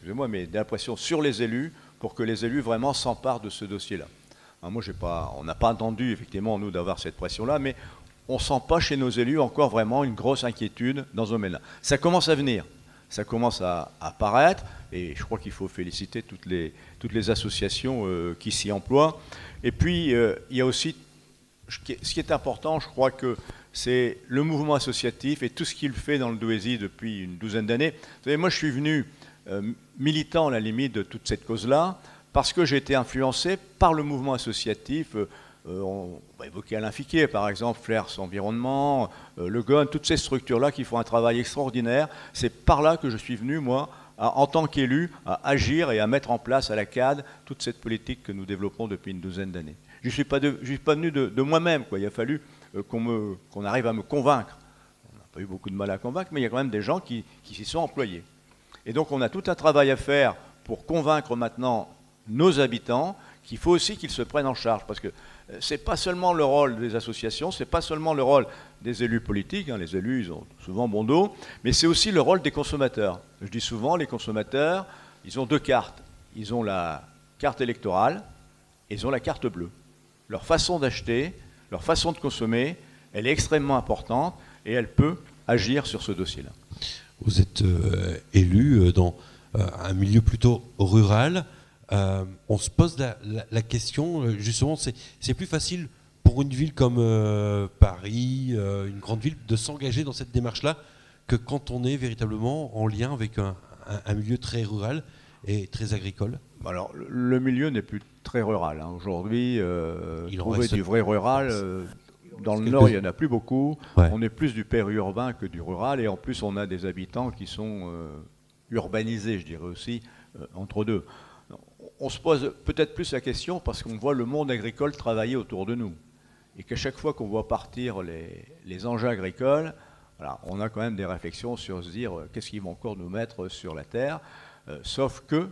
[SPEAKER 6] les élus, pour que les élus vraiment s'emparent de ce dossier-là. Alors on n'a pas entendu effectivement nous d'avoir cette pression-là, mais on ne sent pas chez nos élus encore vraiment une grosse inquiétude dans ce domaine-là. Ça commence à venir, ça commence à apparaître, et je crois qu'il faut féliciter toutes les associations qui s'y emploient. Et puis il y a aussi ce qui est important, je crois que c'est le mouvement associatif et tout ce qu'il fait dans le Douaisis depuis une douzaine d'années. Vous savez, moi je suis venu militant à la limite de toute cette cause-là, parce que j'ai été influencé par le mouvement associatif. On va évoquer Alain Fiquet, par exemple, Flers Environnement, le GON, toutes ces structures-là qui font un travail extraordinaire. C'est par là que je suis venu, moi, en tant qu'élu, à agir et à mettre en place à la CAD toute cette politique que nous développons depuis une douzaine d'années. Je ne suis pas venu de moi-même, quoi. Il a fallu qu'on arrive à me convaincre. On n'a pas eu beaucoup de mal à convaincre, mais il y a quand même des gens qui s'y sont employés. Et donc on a tout un travail à faire pour convaincre maintenant nos habitants qu'il faut aussi qu'ils se prennent en charge, parce que ce n'est pas seulement le rôle des associations, ce n'est pas seulement le rôle des élus politiques, les élus ils ont souvent bon dos, mais c'est aussi le rôle des consommateurs. Je dis souvent, les consommateurs, ils ont deux cartes. Ils ont la carte électorale et ils ont la carte bleue. Leur façon d'acheter, leur façon de consommer, elle est extrêmement importante et elle peut agir sur ce dossier-là.
[SPEAKER 5] Vous êtes élu dans un milieu plutôt rural. On se pose la question, justement, c'est plus facile pour une ville comme Paris, une grande ville, de s'engager dans cette démarche-là que quand on est véritablement en lien avec un milieu très rural et très agricole.
[SPEAKER 6] Alors, le milieu n'est plus très rural. Aujourd'hui, trouver du vrai rural, dans le Nord, il n'y en a plus beaucoup. Ouais. On est plus du périurbain que du rural, et en plus, on a des habitants qui sont urbanisés, je dirais aussi, entre deux. On se pose peut-être plus la question parce qu'on voit le monde agricole travailler autour de nous. Et qu'à chaque fois qu'on voit partir les engins agricoles, voilà, on a quand même des réflexions sur se dire qu'est-ce qu'ils vont encore nous mettre sur la terre. Sauf que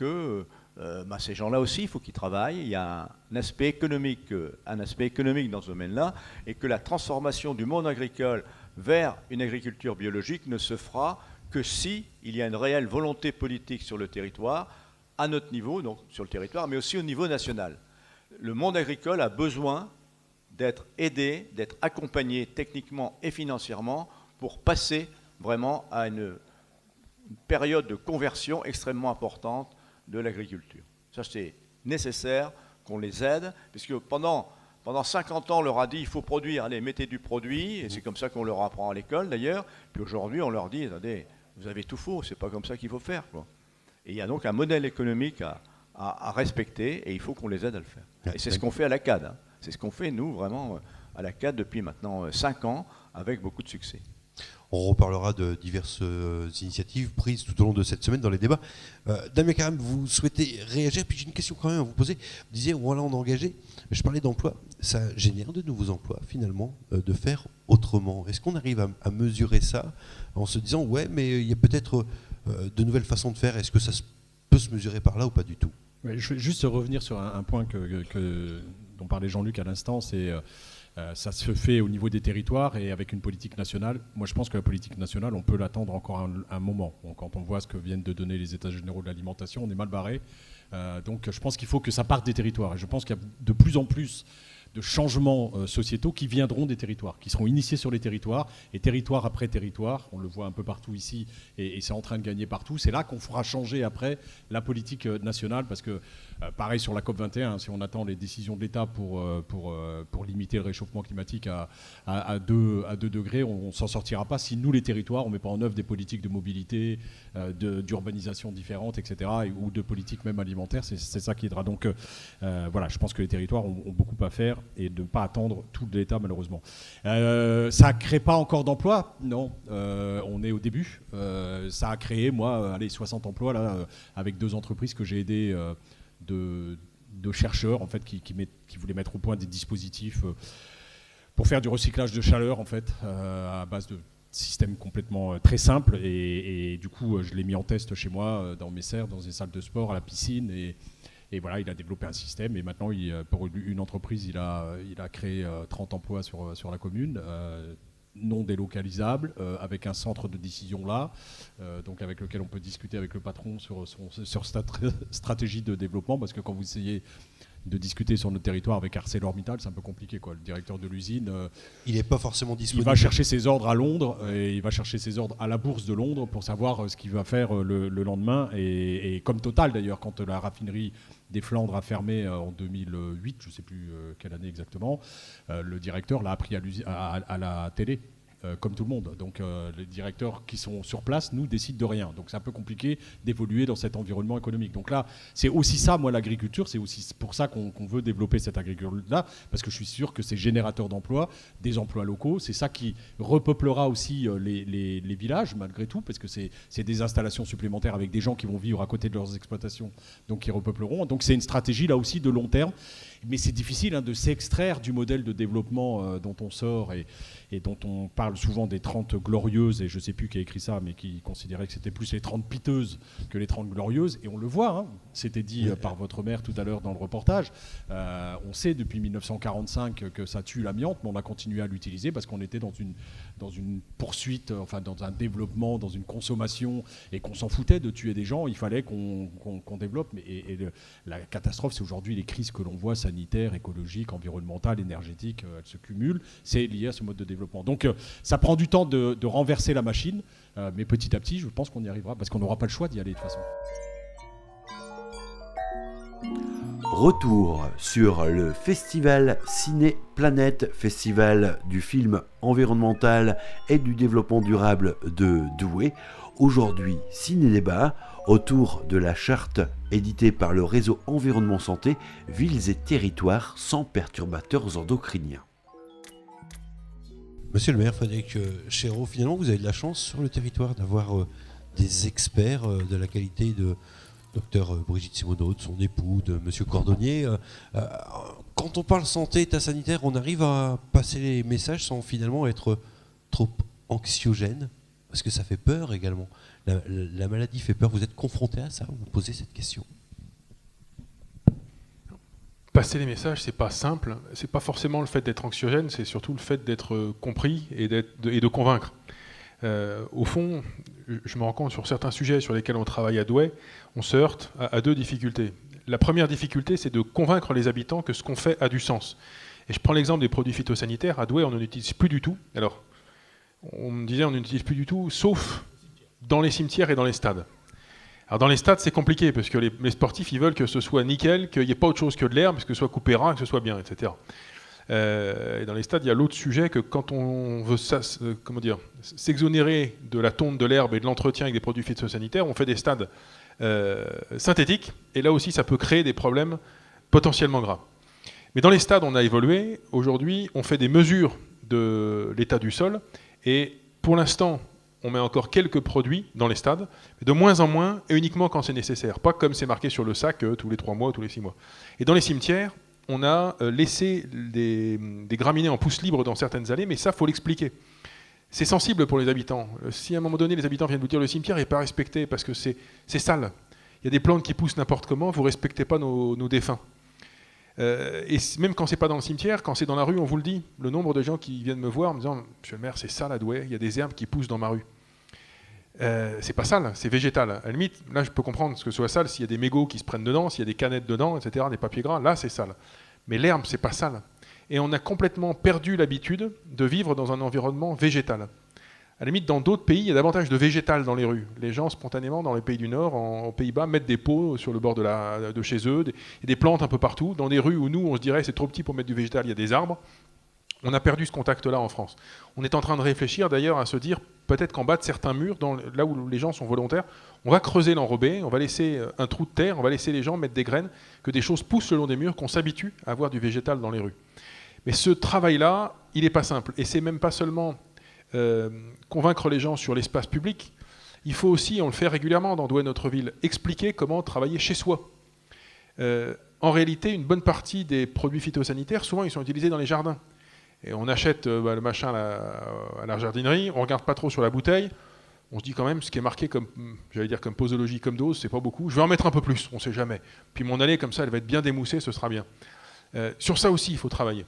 [SPEAKER 6] ces gens-là aussi, il faut qu'ils travaillent. Il y a un aspect économique dans ce domaine-là, et que la transformation du monde agricole vers une agriculture biologique ne se fera que si il y a une réelle volonté politique sur le territoire, à notre niveau, donc sur le territoire, mais aussi au niveau national. Le monde agricole a besoin d'être aidé, d'être accompagné techniquement et financièrement pour passer vraiment à une période de conversion extrêmement importante de l'agriculture. Ça, c'est nécessaire qu'on les aide, puisque pendant 50 ans, on leur a dit il faut produire, allez, mettez du produit, et c'est comme ça qu'on leur apprend à l'école d'ailleurs. Puis aujourd'hui, on leur dit attendez, vous avez tout faux, c'est pas comme ça qu'il faut faire, quoi. Et il y a donc un modèle économique à respecter, et il faut qu'on les aide à le faire. Et c'est ce qu'on fait à la CAD. C'est ce qu'on fait, nous, vraiment, à la CAD depuis maintenant 5 ans, avec beaucoup de succès.
[SPEAKER 5] On reparlera de diverses initiatives prises tout au long de cette semaine dans les débats. Damien Carême, vous souhaitez réagir? Puis j'ai une question quand même à vous poser. Vous disiez, voilà, on est engagé. Je parlais d'emploi. Ça génère de nouveaux emplois, finalement, de faire autrement. Est-ce qu'on arrive à mesurer ça en se disant, ouais, mais il y a peut-être de nouvelles façons de faire? Est-ce que ça peut se mesurer par là ou pas du tout?
[SPEAKER 3] Je vais juste revenir sur un point dont parlait Jean-Luc à l'instant, c'est ça se fait au niveau des territoires et avec une politique nationale. Moi, je pense que la politique nationale, on peut l'attendre encore un moment. Bon, quand on voit ce que viennent de donner les États généraux de l'alimentation, on est mal barré. Donc, je pense qu'il faut que ça parte des territoires. Et je pense qu'il y a de plus en plus de changements sociétaux qui viendront des territoires, qui seront initiés sur les territoires, et territoire après territoire, on le voit un peu partout ici, et c'est en train de gagner partout. C'est là qu'on fera changer après la politique nationale, parce que pareil sur la COP21, si on attend les décisions de l'État pour limiter le réchauffement climatique à 2 degrés, on ne s'en sortira pas si nous, les territoires, on ne met pas en œuvre des politiques de mobilité, d'urbanisation différentes, etc., ou de politiques même alimentaires. C'est ça qui aidera. Donc voilà, je pense que les territoires ont beaucoup à faire et de ne pas attendre tout de l'État, malheureusement. Ça ne crée pas encore d'emplois, non. On est au début. Ça a créé, moi, 60 emplois là, avec 2 entreprises que j'ai aidées de chercheurs en fait, qui voulaient mettre au point des dispositifs pour faire du recyclage de chaleur en fait, à base de systèmes complètement très simples. Et du coup, je l'ai mis en test chez moi, dans mes serres, dans des salles de sport, à la piscine. Et voilà, il a développé un système et maintenant, pour une entreprise, il a créé 30 emplois sur la commune, non délocalisables, avec un centre de décision là, donc avec lequel on peut discuter avec le patron sur sa stratégie de développement, parce que quand vous essayez de discuter sur notre territoire avec ArcelorMittal, c'est un peu compliqué, quoi. Le directeur de l'usine,
[SPEAKER 5] il n'est pas forcément disponible.
[SPEAKER 3] Il va chercher ses ordres à Londres et il va chercher ses ordres à la bourse de Londres pour savoir ce qu'il va faire le lendemain. Et comme Total d'ailleurs, quand la raffinerie des Flandres a fermé en 2008, je ne sais plus quelle année exactement, le directeur l'a appris à la télé. Comme tout le monde. Donc les directeurs qui sont sur place, nous, décident de rien. Donc c'est un peu compliqué d'évoluer dans cet environnement économique. Donc là, c'est aussi ça, moi, l'agriculture, c'est aussi pour ça qu'on veut développer cette agriculture-là, parce que je suis sûr que c'est générateur d'emplois, des emplois locaux, c'est ça qui repeuplera aussi les villages, malgré tout, parce que c'est des installations supplémentaires avec des gens qui vont vivre à côté de leurs exploitations, donc qui repeupleront. Donc c'est une stratégie, là aussi, de long terme. Mais c'est difficile de s'extraire du modèle de développement dont on sort et dont on parle souvent des 30 glorieuses, et je ne sais plus qui a écrit ça, mais qui considérait que c'était plus les 30 piteuses que les 30 glorieuses. Et on le voit, c'était dit par votre mère tout à l'heure dans le reportage. On sait depuis 1945 que ça tue l'amiante, mais on a continué à l'utiliser parce qu'on était dans une poursuite, enfin dans un développement, dans une consommation, et qu'on s'en foutait de tuer des gens. Il fallait qu'on développe. La catastrophe, c'est aujourd'hui les crises que l'on voit, sanitaires, écologiques, environnementales, énergétiques, elles se cumulent. C'est lié à ce mode de développement. Donc ça prend du temps de renverser la machine, mais petit à petit, je pense qu'on y arrivera, parce qu'on n'aura pas le choix d'y aller de toute façon.
[SPEAKER 1] Retour sur le festival Ciné Planète, festival du film environnemental et du développement durable de Douai. Aujourd'hui, ciné-débat autour de la charte éditée par le réseau Environnement Santé, villes et territoires sans perturbateurs endocriniens.
[SPEAKER 5] Monsieur le maire, Frédéric Chéreau, finalement, vous avez de la chance sur le territoire d'avoir des experts de la qualité de Dr Brigitte Simoneau, de son époux, de Monsieur Cordonnier. Quand on parle santé, état sanitaire, on arrive à passer les messages sans finalement être trop anxiogène, parce que ça fait peur également. La maladie fait peur. Vous êtes confronté à ça, vous vous posez cette question?
[SPEAKER 7] Passer les messages, c'est pas simple. C'est pas forcément le fait d'être anxiogène, c'est surtout le fait d'être compris et de convaincre. Au fond, je me rends compte sur certains sujets sur lesquels on travaille à Douai, on se heurte à 2 difficultés. La première difficulté, c'est de convaincre les habitants que ce qu'on fait a du sens. Et je prends l'exemple des produits phytosanitaires. À Douai, on n'en utilise plus du tout. Alors, on me disait on n'utilise plus du tout, sauf dans les cimetières et dans les stades. Alors dans les stades, c'est compliqué, parce que les sportifs, ils veulent que ce soit nickel, qu'il n'y ait pas autre chose que de l'herbe, que ce soit coupé ras, que ce soit bien, etc. Et dans les stades, il y a l'autre sujet que quand on veut s'exonérer de la tonte de l'herbe et de l'entretien avec des produits phytosanitaires, on fait des stades synthétiques, et là aussi, ça peut créer des problèmes potentiellement graves. Mais dans les stades, on a évolué. Aujourd'hui, on fait des mesures de l'état du sol, et pour l'instant, on met encore quelques produits dans les stades, mais de moins en moins, et uniquement quand c'est nécessaire. Pas comme c'est marqué sur le sac tous les 3 mois ou tous les 6 mois. Et dans les cimetières, on a laissé des graminées en pousse libre dans certaines allées, mais ça, il faut l'expliquer. C'est sensible pour les habitants. Si à un moment donné, les habitants viennent vous dire le cimetière n'est pas respecté parce que c'est sale, Il y a des plantes qui poussent n'importe comment, vous ne respectez pas nos défunts. Et même quand ce n'est pas dans le cimetière, quand c'est dans la rue, on vous le dit. Le nombre de gens qui viennent me voir en me disant « Monsieur le maire, c'est sale à Douai, il y a des herbes qui poussent dans ma rue ». C'est pas sale, c'est végétal. À la limite, là je peux comprendre que ce soit sale s'il y a des mégots qui se prennent dedans, s'il y a des canettes dedans, etc., des papiers gras, là c'est sale. Mais l'herbe, c'est pas sale. Et on a complètement perdu l'habitude de vivre dans un environnement végétal. À la limite, dans d'autres pays, il y a davantage de végétal dans les rues. Les gens, spontanément, dans les pays du Nord, aux Pays-Bas, mettent des pots sur le bord de chez eux, des plantes un peu partout. Dans des rues où nous, on se dirait c'est trop petit pour mettre du végétal, il y a des arbres. On a perdu ce contact-là en France. On est en train de réfléchir d'ailleurs à se dire peut-être qu'en bas de certains murs, là où les gens sont volontaires, on va creuser l'enrobé, on va laisser un trou de terre, on va laisser les gens mettre des graines, que des choses poussent le long des murs, qu'on s'habitue à avoir du végétal dans les rues. Mais ce travail-là, il n'est pas simple. Et c'est même pas seulement convaincre les gens sur l'espace public, il faut aussi, on le fait régulièrement dans Douai notre ville, expliquer comment travailler chez soi. En réalité, une bonne partie des produits phytosanitaires, souvent, ils sont utilisés dans les jardins. Et on achète le machin à la jardinerie, on ne regarde pas trop sur la bouteille, on se dit quand même, ce qui est marqué comme, j'allais dire comme posologie, comme dose, c'est pas beaucoup, je vais en mettre un peu plus, on ne sait jamais. Puis mon allée, comme ça, elle va être bien démoussée, ce sera bien. Sur ça aussi, il faut travailler.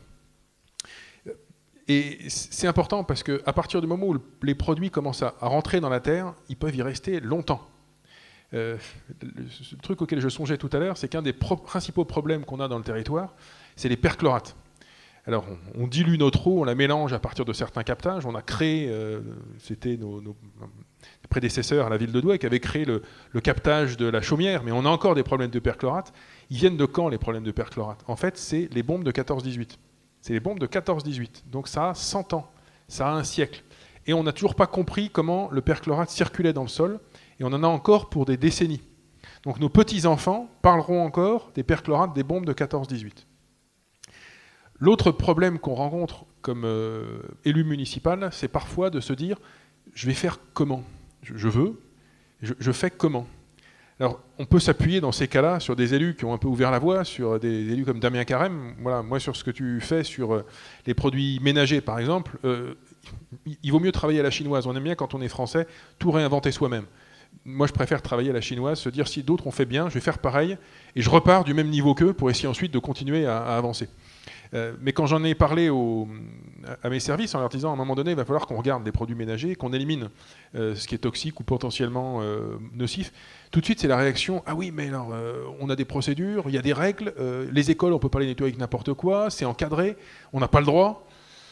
[SPEAKER 7] Et c'est important parce qu'à partir du moment où les produits commencent à rentrer dans la terre, ils peuvent y rester longtemps. Le truc auquel je songeais tout à l'heure, c'est qu'un des principaux problèmes qu'on a dans le territoire, c'est les perchlorates. Alors, on dilue notre eau, on la mélange à partir de certains captages. On a créé, c'était nos prédécesseurs à la ville de Douai qui avaient créé le captage de la chaumière, mais on a encore des problèmes de perchlorate. Ils viennent de quand, les problèmes de perchlorate ? En fait, c'est les bombes de 14-18. C'est les bombes de 14-18. Donc ça a 100 ans, ça a un siècle. Et on n'a toujours pas compris comment le perchlorate circulait dans le sol, et on en a encore pour des décennies. Donc nos petits-enfants parleront encore des perchlorates, des bombes de 14-18. L'autre problème qu'on rencontre comme élu municipal, c'est parfois de se dire « je vais faire comment ? Je fais comment ?» Alors, on peut s'appuyer dans ces cas-là sur des élus qui ont un peu ouvert la voie, sur des élus comme Damien Carême. Voilà, moi, sur ce que tu fais sur les produits ménagers, par exemple, il vaut mieux travailler à la chinoise. On aime bien, quand on est français, tout réinventer soi-même. Moi, je préfère travailler à la chinoise, se dire si d'autres ont fait bien, je vais faire pareil, et je repars du même niveau qu'eux pour essayer ensuite de continuer à avancer. Mais quand j'en ai parlé à mes services en leur disant à un moment donné il va falloir qu'on regarde les produits ménagers, qu'on élimine ce qui est toxique ou potentiellement nocif, tout de suite c'est la réaction ah oui mais alors on a des procédures, il y a des règles, les écoles on ne peut pas les nettoyer avec n'importe quoi, c'est encadré, on n'a pas le droit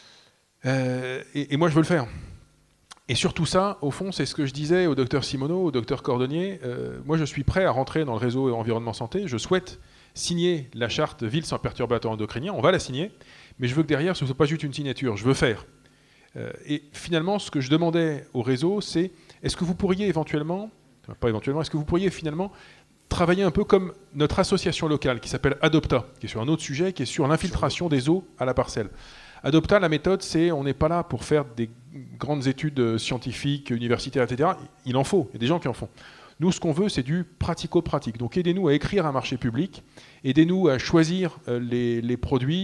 [SPEAKER 7] et moi je veux le faire. Et sur tout ça, au fond, c'est ce que je disais au docteur Simoneau, au docteur Cordonnier. Moi, je suis prêt à rentrer dans le réseau environnement santé. Je souhaite signer la charte ville sans perturbateurs endocriniens. On va la signer, mais je veux que derrière, ce ne soit pas juste une signature. Je veux faire. Et finalement, ce que je demandais au réseau, c'est est-ce que vous pourriez éventuellement, est-ce que vous pourriez finalement travailler un peu comme notre association locale qui s'appelle Adopta, qui est sur un autre sujet, qui est sur l'infiltration des eaux à la parcelle. Adopta, la méthode, c'est on n'est pas là pour faire des grandes études scientifiques, universitaires, etc. Il en faut, il y a des gens qui en font. Nous, ce qu'on veut, c'est du pratico-pratique. Donc aidez-nous à écrire un marché public, aidez-nous à choisir les produits,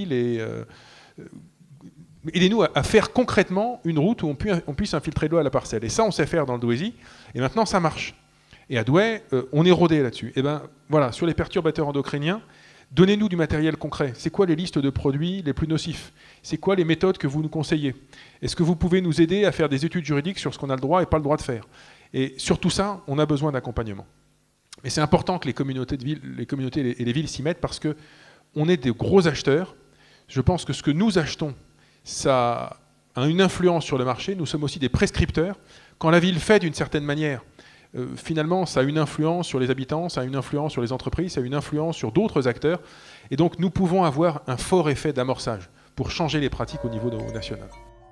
[SPEAKER 7] aidez-nous à faire concrètement une route où on puisse infiltrer de l'eau à la parcelle. Et ça, on sait faire dans le Douaisis, et maintenant, ça marche. Et à Douai, on est rodé là-dessus. Et bien, voilà, sur les perturbateurs endocriniens, donnez-nous du matériel concret. C'est quoi les listes de produits les plus nocifs ? C'est quoi les méthodes que vous nous conseillez ? Est-ce que vous pouvez nous aider à faire des études juridiques sur ce qu'on a le droit et pas le droit de faire ? Et sur tout ça, on a besoin d'accompagnement. Et c'est important que les communautés et les villes s'y mettent parce qu'on est des gros acheteurs. Je pense que ce que nous achetons, ça a une influence sur le marché. Nous sommes aussi des prescripteurs. Quand la ville fait d'une certaine manière, finalement, ça a une influence sur les habitants, ça a une influence sur les entreprises, ça a une influence sur d'autres acteurs. Et donc, nous pouvons avoir un fort effet d'amorçage pour changer les pratiques au niveau national.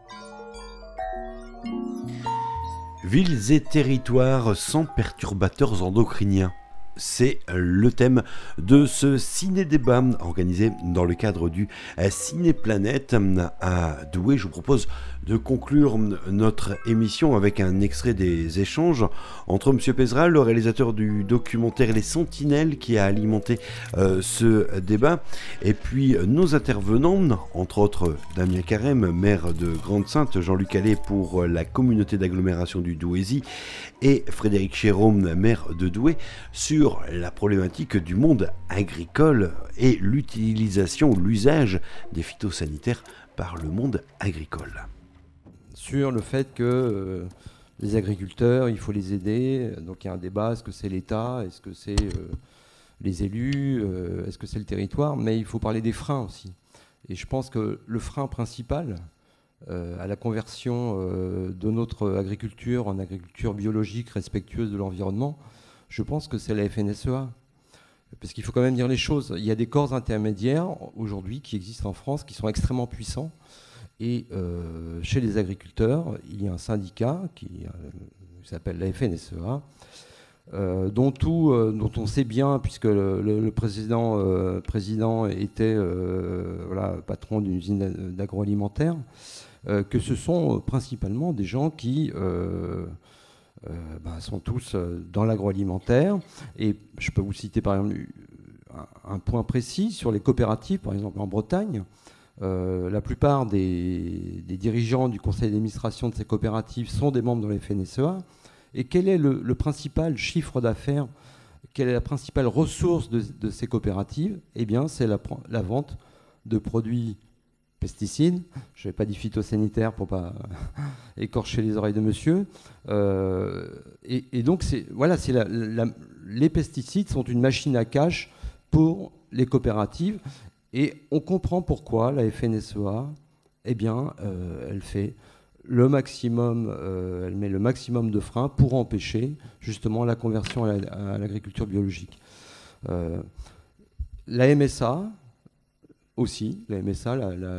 [SPEAKER 1] Villes et territoires sans perturbateurs endocriniens. C'est le thème de ce ciné-débat organisé dans le cadre du Ciné-Planète à Douai. Je vous propose de conclure notre émission avec un extrait des échanges entre M. Pézeral, le réalisateur du documentaire Les Sentinelles qui a alimenté ce débat, et puis nos intervenants, entre autres Damien Carême, maire de Grande-Synthe, Jean-Luc Allais pour la communauté d'agglomération du Douaisis et Frédéric Chéreau, maire de Douai, sur sur la problématique du monde agricole et l'utilisation, l'usage des phytosanitaires par le monde agricole.
[SPEAKER 8] Sur le fait que les agriculteurs, il faut les aider. Donc il y a un débat, est-ce que c'est l'État, est-ce que c'est les élus, est-ce que c'est le territoire? Mais il faut parler des freins aussi. Et je pense que le frein principal à la conversion de notre agriculture en agriculture biologique respectueuse de l'environnement, je pense que c'est la FNSEA. Parce qu'il faut quand même dire les choses. Il y a des corps intermédiaires aujourd'hui qui existent en France qui sont extrêmement puissants. Et chez les agriculteurs, il y a un syndicat qui s'appelle la FNSEA, dont on sait bien, puisque le président était patron d'une usine d'agroalimentaire, que ce sont principalement des gens qui sont tous dans l'agroalimentaire. Et je peux vous citer par exemple un point précis sur les coopératives, par exemple en Bretagne. La plupart des dirigeants du conseil d'administration de ces coopératives sont des membres de la FNSEA. Et quel est le principal chiffre d'affaires, quelle est la principale ressource de ces coopératives? Eh bien, c'est la vente de produits pesticides. Je n'ai pas dit phytosanitaires pour ne pas écorcher les oreilles de monsieur. Et donc, les pesticides sont une machine à cash pour les coopératives. Et on comprend pourquoi la FNSEA, elle fait le maximum, elle met le maximum de freins pour empêcher justement la conversion à l'agriculture biologique. La MSA aussi, la MSA,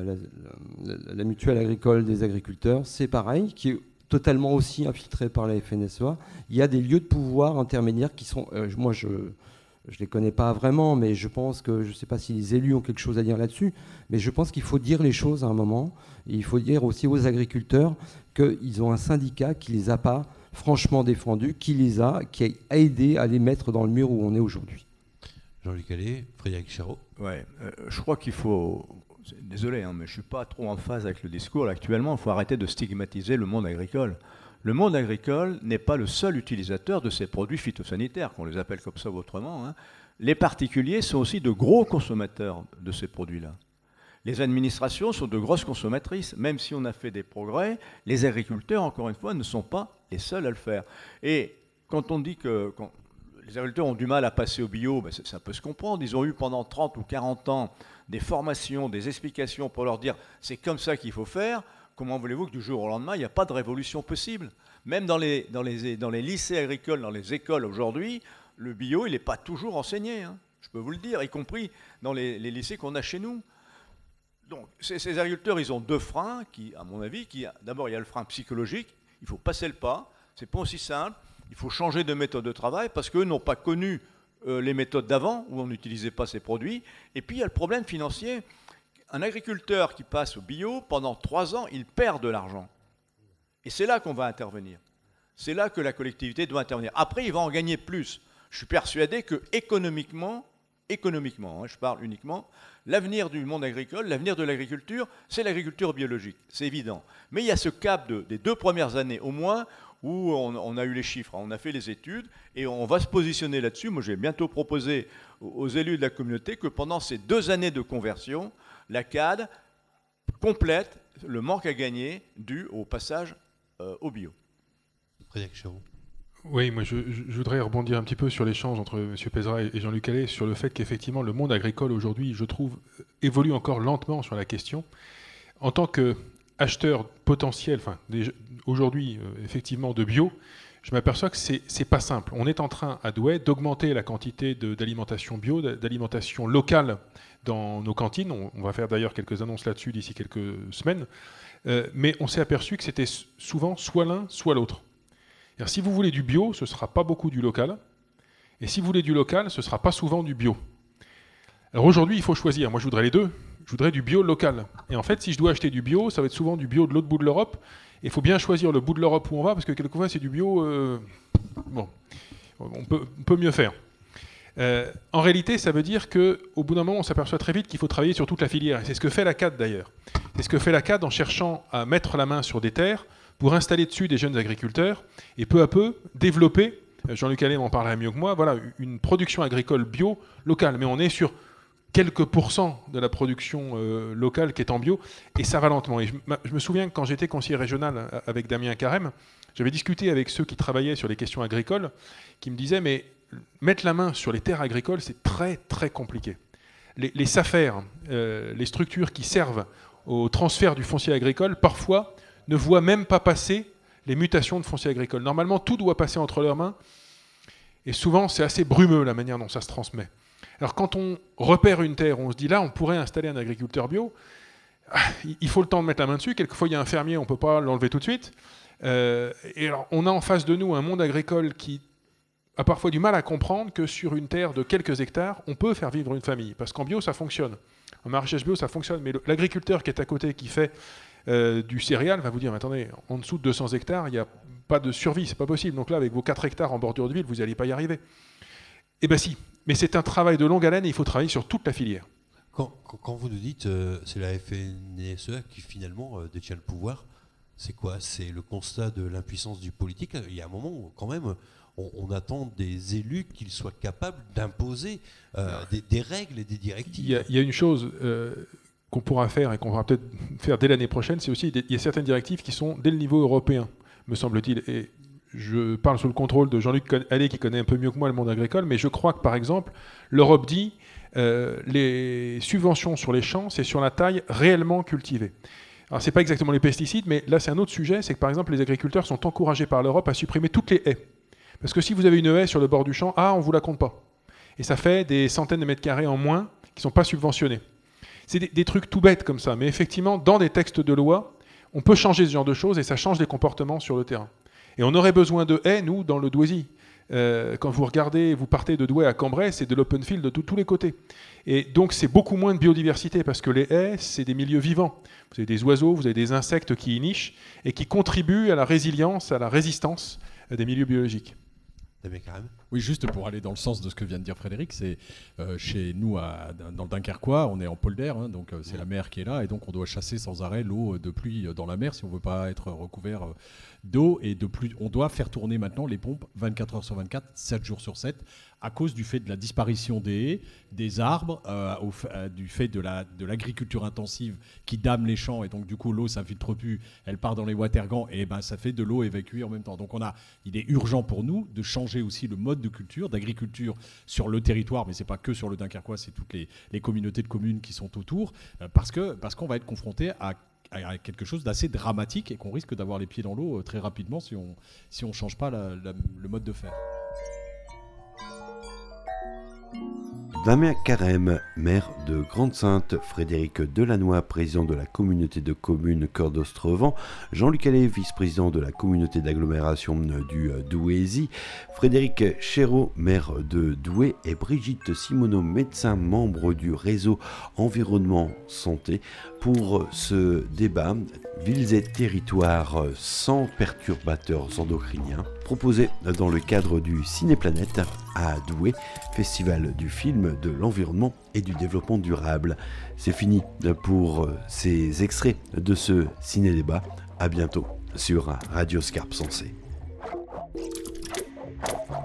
[SPEAKER 8] la mutuelle agricole des agriculteurs, c'est pareil, qui est totalement aussi infiltrée par la FNSEA. Il y a des lieux de pouvoir intermédiaires qui sont, moi je ne les connais pas vraiment, mais je pense que, je ne sais pas si les élus ont quelque chose à dire là-dessus, mais je pense qu'il faut dire les choses à un moment. Et il faut dire aussi aux agriculteurs qu'ils ont un syndicat qui ne les a pas franchement défendus, qui a aidé à les mettre dans le mur où on est aujourd'hui.
[SPEAKER 5] Jean-Luc Allais, Frédéric Charot.
[SPEAKER 6] Ouais, je crois qu'il faut... Désolé, mais je ne suis pas trop en phase avec le discours. Là, actuellement, il faut arrêter de stigmatiser le monde agricole. Le monde agricole n'est pas le seul utilisateur de ces produits phytosanitaires, qu'on les appelle comme ça ou autrement. Les particuliers sont aussi de gros consommateurs de ces produits-là. Les administrations sont de grosses consommatrices. Même si on a fait des progrès, les agriculteurs, encore une fois, ne sont pas les seuls à le faire. Et quand on dit que les agriculteurs ont du mal à passer au bio, ça peut se comprendre. Ils ont eu pendant 30 ou 40 ans des formations, des explications pour leur dire « c'est comme ça qu'il faut faire ». Comment voulez-vous que du jour au lendemain, il n'y a pas de révolution possible? Même dans les lycées agricoles, dans les écoles aujourd'hui, le bio, il n'est pas toujours enseigné. Je peux vous le dire, y compris dans les lycées qu'on a chez nous. Donc, ces agriculteurs, ils ont deux freins, à mon avis, d'abord, il y a le frein psychologique, il faut passer le pas, c'est pas aussi simple, il faut changer de méthode de travail, parce qu'eux n'ont pas connu les méthodes d'avant, où on n'utilisait pas ces produits, et puis il y a le problème financier. Un agriculteur qui passe au bio, pendant 3 ans, il perd de l'argent. Et c'est là qu'on va intervenir. C'est là que la collectivité doit intervenir. Après, il va en gagner plus. Je suis persuadé que économiquement, je parle uniquement, l'avenir du monde agricole, l'avenir de l'agriculture, c'est l'agriculture biologique. C'est évident. Mais il y a ce cap des 2 premières années au moins où on a eu les chiffres, on a fait les études et on va se positionner là-dessus. Moi, je vais bientôt proposer aux élus de la communauté que pendant ces 2 années de conversion, la CAD complète le manque à gagner dû au passage au bio.
[SPEAKER 5] Frédéric Charot.
[SPEAKER 7] Oui, moi je voudrais rebondir un petit peu sur l'échange entre M. Pézra et Jean-Luc Allais sur le fait qu'effectivement le monde agricole aujourd'hui, je trouve, évolue encore lentement sur la question. En tant qu'acheteur potentiel, aujourd'hui effectivement de bio, je m'aperçois que c'est pas simple. On est en train à Douai d'augmenter la quantité d'alimentation bio, d'alimentation locale dans nos cantines. On va faire d'ailleurs quelques annonces là-dessus d'ici quelques semaines. Mais on s'est aperçu que c'était souvent soit l'un, soit l'autre. Alors, si vous voulez du bio, ce ne sera pas beaucoup du local. Et si vous voulez du local, ce ne sera pas souvent du bio. Alors aujourd'hui, il faut choisir. Moi, je voudrais les deux. Je voudrais du bio local. Et en fait, si je dois acheter du bio, ça va être souvent du bio de l'autre bout de l'Europe. Et il faut bien choisir le bout de l'Europe où on va, parce que quelquefois, c'est du bio... on peut mieux faire. En réalité, ça veut dire qu'au bout d'un moment, on s'aperçoit très vite qu'il faut travailler sur toute la filière. Et c'est ce que fait la CAD, d'ailleurs. C'est ce que fait la CAD en cherchant à mettre la main sur des terres pour installer dessus des jeunes agriculteurs et peu à peu développer Jean-Luc Allais m'en parlerait mieux que moi, voilà, une production agricole bio locale, mais on est sur quelques pourcents de la production locale qui est en bio, et ça va lentement. Et je me souviens que quand j'étais conseiller régional avec Damien Carême, j'avais discuté avec ceux qui travaillaient sur les questions agricoles, qui me disaient, mais mettre la main sur les terres agricoles, c'est très très compliqué. Les SAFER, les structures qui servent au transfert du foncier agricole, parfois ne voient même pas passer les mutations de foncier agricole. Normalement, tout doit passer entre leurs mains, et souvent c'est assez brumeux la manière dont ça se transmet. Alors quand on repère une terre, on se dit là, on pourrait installer un agriculteur bio, il faut le temps de mettre la main dessus, quelquefois il y a un fermier, on ne peut pas l'enlever tout de suite, et alors on a en face de nous un monde agricole qui a parfois du mal à comprendre que sur une terre de quelques hectares, on peut faire vivre une famille, parce qu'en bio ça fonctionne, en maraîchage bio ça fonctionne, mais l'agriculteur qui est à côté, qui fait du céréal, va vous dire, mais attendez, en dessous de 200 hectares, il n'y a pas de survie, c'est pas possible, donc là avec vos 4 hectares en bordure de ville, vous n'allez pas y arriver. Eh bien si, mais c'est un travail de longue haleine et il faut travailler sur toute la filière.
[SPEAKER 5] Quand vous nous dites c'est la FNSEA qui finalement détient le pouvoir, c'est quoi? C'est le constat de l'impuissance du politique. Il y a un moment où quand même on attend des élus qu'ils soient capables d'imposer des règles et des directives.
[SPEAKER 7] Il y a une chose qu'on pourra faire et qu'on va peut-être faire dès l'année prochaine, c'est aussi il y a certaines directives qui sont dès le niveau européen, me semble-t-il. Et je parle sous le contrôle de Jean-Luc Allais qui connaît un peu mieux que moi le monde agricole, mais je crois que par exemple, l'Europe dit les subventions sur les champs, c'est sur la taille réellement cultivée. Alors c'est pas exactement les pesticides, mais là c'est un autre sujet, c'est que par exemple les agriculteurs sont encouragés par l'Europe à supprimer toutes les haies. Parce que si vous avez une haie sur le bord du champ, on vous la compte pas. Et ça fait des centaines de mètres carrés en moins qui sont pas subventionnés. C'est des trucs tout bêtes comme ça, mais effectivement, dans des textes de loi, on peut changer ce genre de choses et ça change les comportements sur le terrain. Et on aurait besoin de haies, nous, dans le Douaisis. Quand vous regardez, vous partez de Douai à Cambrai, c'est de l'open field de tous les côtés. Et donc, c'est beaucoup moins de biodiversité parce que les haies, c'est des milieux vivants. Vous avez des oiseaux, vous avez des insectes qui y nichent et qui contribuent à la résilience, à la résistance des milieux biologiques.
[SPEAKER 3] Oui, juste pour aller dans le sens de ce que vient de dire Frédéric, c'est chez nous, dans le Dunkerquois, on est en polder, donc c'est la mer qui est là, et donc on doit chasser sans arrêt l'eau de pluie dans la mer si on ne veut pas être recouvert d'eau, et de pluie. On doit faire tourner maintenant les pompes 24 heures sur 24, 7 jours sur 7, à cause du fait de la disparition des haies, des arbres, du fait de l'agriculture intensive qui dame les champs, et donc du coup l'eau s'infiltre plus, elle part dans les watergans, et ça fait de l'eau évacuée en même temps. Donc il est urgent pour nous de changer aussi le mode de culture, d'agriculture sur le territoire, mais c'est pas que sur le Dunkerquois, c'est toutes les communautés de communes qui sont autour, parce qu'on va être confronté à quelque chose d'assez dramatique et qu'on risque d'avoir les pieds dans l'eau très rapidement si on change pas le mode de faire.
[SPEAKER 1] Damien Carême, maire de Grande-Synthe, Frédéric Delannoy, président de la communauté de communes Cœur d'Ostrevent, Jean-Luc Allais, vice-président de la communauté d'agglomération du Douaisis, Frédéric Chéreau, maire de Douai, et Brigitte Simoneau, médecin, membre du réseau Environnement Santé, pour ce débat Villes et territoires sans perturbateurs endocriniens, proposé dans le cadre du Cinéplanète à Douai, festival du film, de l'environnement et du développement durable. C'est fini pour ces extraits de ce ciné-débat. À bientôt sur Radio Scarpe Sensée.